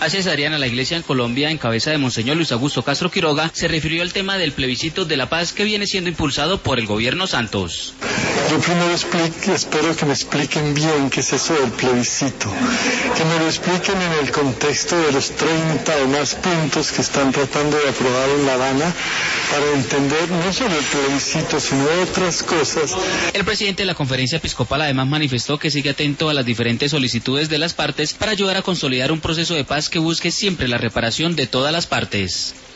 Cesarean a la Iglesia en Colombia en cabeza de Monseñor Luis Augusto Castro Quiroga se refirió al tema del plebiscito de la paz que viene siendo impulsado por el gobierno Santos. Yo primero espero que me expliquen bien qué es eso del plebiscito, que me lo expliquen en el contexto de los 30 o más puntos que están tratando de aprobar en La Habana para entender no solo el plebiscito sino otras cosas. El presidente de la Conferencia Episcopal además manifestó que sigue atento a las diferentes solicitudes de las partes para ayudar a consolidar un proceso de paz que busque siempre la reparación de todas las partes.